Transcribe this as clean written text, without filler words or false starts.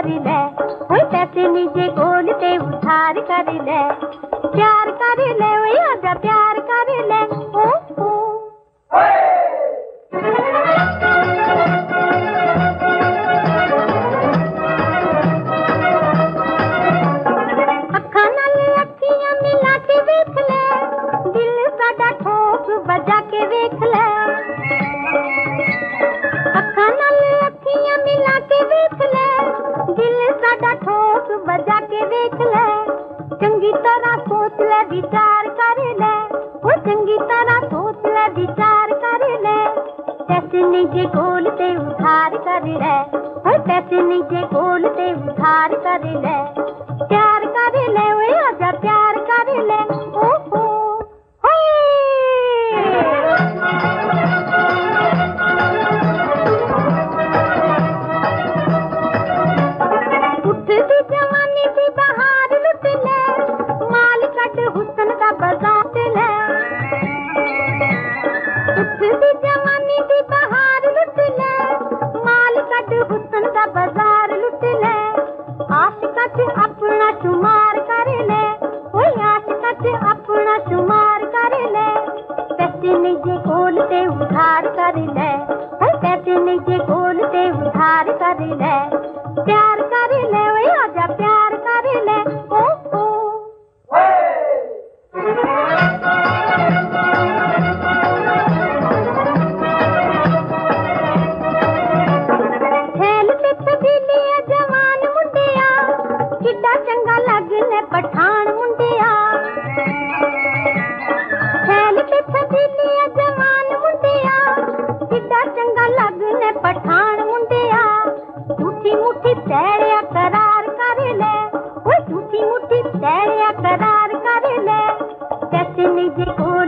कर ले, ओए पैसे नीचे कोल ते उधार कर ले, प्यार कर ले, ओए आजा प्यार कर ले, ओ अखा नाल अखियां मिला के देख ले, दिल साडा ठोक बजा के देख ले, अखा नाल अखियां मिला के देख ले, दिल साडा ठोक बजा के देख ले, चंगी तरह सोच ले विचार कर ले, वो चंगी तरह सोच ले विचार कर ले, पैसे नीचे कोल ते उधार कर ले, वो पैसे नीचे कोल ते उधार कर ले, प्यार कर ले, वो आजा प्यार कर ले, ओ उठती जवानी दी बहार लुट ले, माल कट हुस्न का बाजार ले, उठती जवानी दी बहार लुट ले, माल कट हुस्न का बाजार लुट ले, आशिका च अपना शुमार कर ले, ओए आशिका च अपना शुमार कर ले, पैसे नीचे कोल ते उधार कर ले, पैसे नीचे कोल ते उधार कर ले, प्यार कर ले, ओए आजा प्यार कर ले, ओ खेल ते छबीली जवान मुंडिया, किड्डा चंगा लगने पठान मुंडिया, खेल ते छबीली जवान मुंडिया, किड्डा चंगा लगने पठान मुंडिया, झूठी मुट्ठी तैड़िया करार कर ले, वो झूठी मुट्ठी तैड़िया करार कर ले, पैसे नीचे कोल